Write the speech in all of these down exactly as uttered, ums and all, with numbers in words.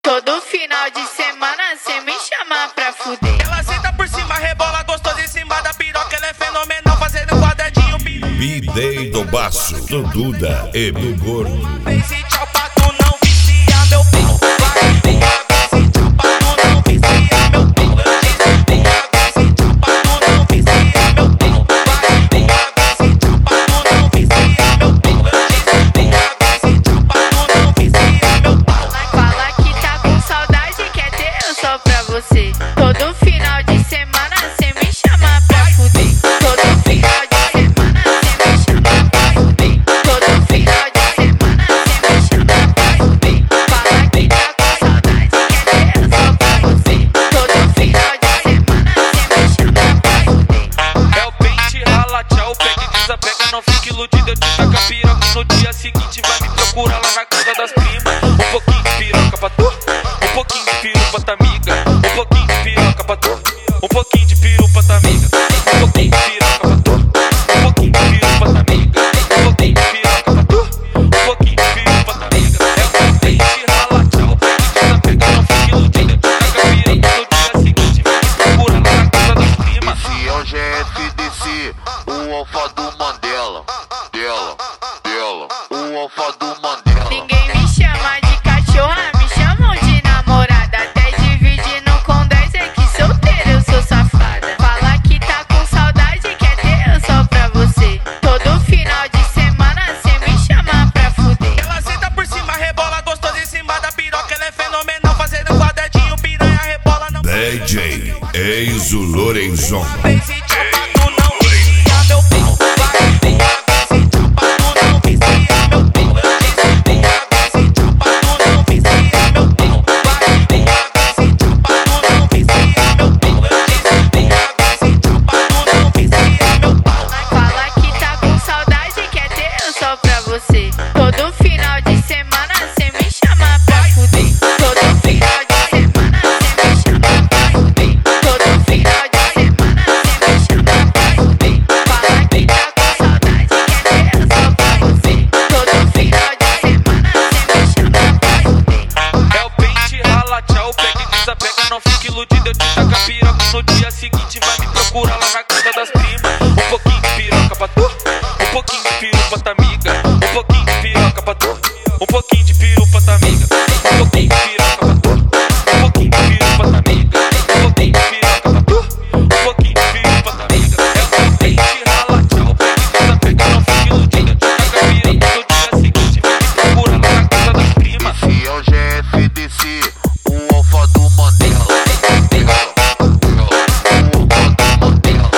Todo final de semana cê me chama pra fuder. Ela senta por cima, rebola gostosa em cima da piroca. Ela é fenomenal, fazendo quadradinho. B-Day do Baço, do Duda e do Gordo. Fez e tchau pra tu não viciar meu pau. Vai, vem, fez e tchau pra tu não viciar meu pau. Eu disse, vem, fez e tchau pra tu não viciar meu pau. Vai, vem, fez e tchau pra tu não viciar meu pau. Eu disse, vem, fez e tchau pra tu não viciar meu pau. Fala que tá com saudade, quer ter eu só pra você. Todo final de semana cê me chama pra fuder. Todo final de semana cê me chama pra fuder. Todo final de semana cê me chama pra fuder. Fala que tá com saudade, quer ter eu só pra você. Todo final de semana cê me chama pra fuder. É o pente, rala, tchau, pega e desapega. Não fique iludido, eu te taco a piroca. No dia seguinte vai me procurar lá na casa das primas. Um pouquinho de piroca pra tu, um pouquinho de piru pra tua amiga. Um pouquinho de piroca pra tu, um pouquinho de piru pra tua amiga. Um pouquinho de piroca pra tu, um pouquinho de piru pra tua amiga. Um pouquinho de piroca pra tu, um pouquinho de piru pra tua amiga. É o pente, rala, tchau, pega e desapega. Não fique iludido, eu te taco a piroca. No dia seguinte vai me procurar lá na casa das primas. Esse é o G F D C, o alfa do Mandela. Dela, dela, o alfa do Mandela. Ninguém me chama de cachorra, me chamam de namorada. Até dividindo com dez é que solteira eu sou safada. Fala que tá com saudade, quer ter eu só pra você. Todo final de semana cê me chama pra fuder. Ela senta por cima, rebola gostosa em cima da piroca. Ela é fenomenal, fazendo quadradinho. Piranha rebola, não. D J Enzo Lorenzon. Fez e tchau pra tu não viciar meu pau. Vai, vem, fez e tchau pra tu não viciar meu pau. Eu disse, vem, fez e tchau pra tu não viciar meu pau. Vai, vem, fez e tchau pra tu não viciar meu pau. Eu disse, vem, fez e tchau pra tu não viciar meu pau. Fala que tá com saudade, quer ter eu só pra você. Todo final de semana cê me chama pra fuder. Todo final de semana cê me chama pra fuder. Todo final de semana cê me chama pra fuder. Fala que tá com saudade, quer ter eu só pra você. Todo final de semana cê me chama pra fuder. É o pente, rala, tchau, pega e desapega. Não fique iludido, eu te taco a piroca. No dia seguinte vai me procurar lá na casa das primas. Um pouquinho de piroca pra tu, um pouquinho de piru pra tua amiga. Um pouquinho de piroca pra tu, um pouquinho de piru pra tua amiga. Um pouquinho de piroca pra tu, um pouquinho de piru pra tua amiga. Um pouquinho de piroca pra tu, um pouquinho de piru pra tua amiga. É o pente, rala, tchau, pega e desapega. Não fique iludido, eu te taco a piroca. No dia seguinte vai me procurar lá na casa das primas. Esse é o G F D C, o alfa do Mandela. Dela, dela, o alfa do Mandela.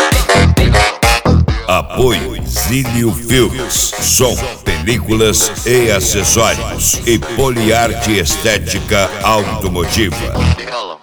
Dela. Apoio Zílio Filmes, som, películas e acessórios e Poliarte Estética Automotiva. Dela.